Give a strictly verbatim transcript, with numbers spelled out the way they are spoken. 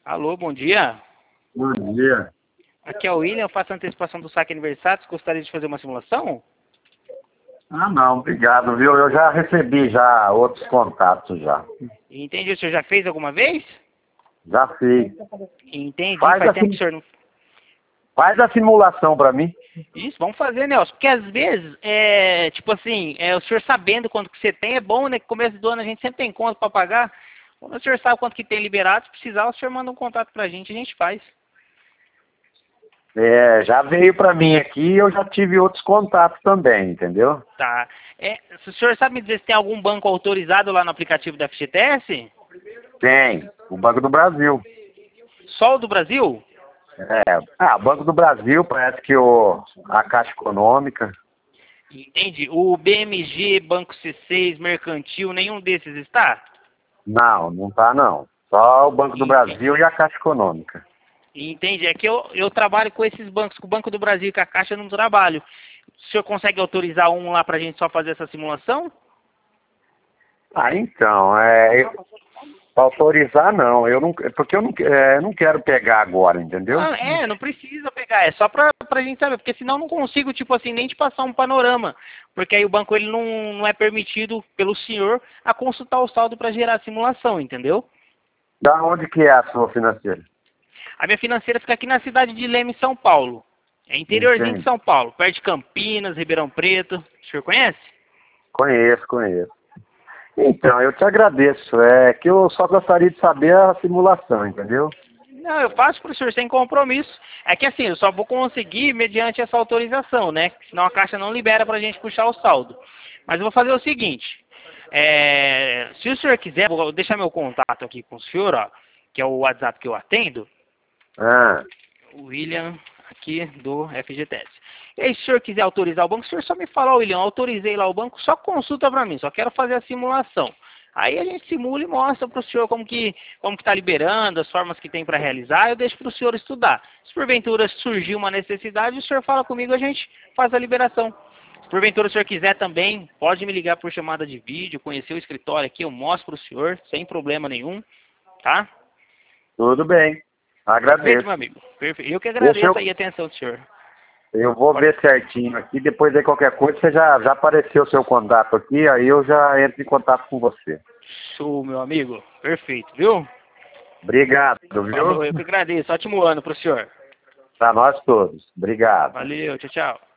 Alô, bom dia. Bom dia. Aqui é o William, eu faço a antecipação do saque aniversário. Você gostaria de fazer uma simulação? Ah, não, obrigado, viu? Eu já recebi já outros contatos já. Entendi, o senhor já fez alguma vez? Já fiz. Entendi, Faz faz a, tempo que o sim- senhor não... faz a simulação pra mim. Isso, vamos fazer, Nelson. Porque às vezes, é, tipo assim, é, o senhor sabendo quanto que você tem, é bom, né? Que começo do ano a gente sempre tem conta para pagar. Quando o senhor sabe quanto que tem liberado, se precisar, o senhor manda um contato pra gente, a gente faz. É, já veio pra mim aqui e eu já tive outros contatos também, entendeu? Tá. É, se o senhor sabe me dizer se tem algum banco autorizado lá no aplicativo da F G T S? Tem. O Banco do Brasil. Só o do Brasil? É. Ah, Banco do Brasil, parece que o, a Caixa Econômica. Entende? O B M G, Banco C seis, Mercantil, nenhum desses está? Não, não tá não. Só o Banco do Entendi. Brasil e a Caixa Econômica. Entende? É que eu, eu trabalho com esses bancos, com o Banco do Brasil e com a Caixa eu não trabalho. O senhor consegue autorizar um lá pra gente só fazer essa simulação? Ah, então, é, eu- pra autorizar não, eu não, porque eu não, é, não quero pegar agora, entendeu? Ah, é, não precisa pegar, é só pra, pra gente saber, porque senão eu não consigo, tipo assim, nem te passar um panorama. Porque aí o banco ele não, não é permitido pelo senhor a consultar o saldo pra gerar a simulação, entendeu? Da onde que é a sua financeira? A minha financeira fica aqui na cidade de Leme, São Paulo. É interiorzinho de Entende? São Paulo, perto de Campinas, Ribeirão Preto. O senhor conhece? Conheço, conheço. Então, eu te agradeço. É que eu só gostaria de saber a simulação, entendeu? Não, eu faço para o senhor sem compromisso. É que assim, eu só vou conseguir mediante essa autorização, né? Senão a Caixa não libera para a gente puxar o saldo. Mas eu vou fazer o seguinte. é, se o senhor quiser, vou deixar meu contato aqui com o senhor, ó, que é o WhatsApp que eu atendo. Ah, O William, aqui do F G T S. E aí, se o senhor quiser autorizar o banco, o senhor só me fala, William, autorizei lá o banco, só consulta para mim, só quero fazer a simulação. Aí a gente simula e mostra para o senhor como que como que está liberando, as formas que tem para realizar, eu deixo para o senhor estudar. Se porventura surgir uma necessidade, o senhor fala comigo, a gente faz a liberação. Se porventura o senhor quiser também, pode me ligar por chamada de vídeo, conhecer o escritório aqui, eu mostro para o senhor, sem problema nenhum, tá? tudo bem. Perfeito, Agradeço. meu amigo. Perfeito. Eu que Deixa agradeço eu, aí a atenção do senhor. eu vou Pode. ver certinho aqui. Depois aí qualquer coisa, você já, já apareceu o seu contato aqui, aí eu já entro em contato com você. Show, meu amigo. Perfeito, viu? Obrigado, viu? Falou, eu que agradeço. Ótimo ano pro senhor. Para nós todos. Obrigado. Valeu, tchau, tchau.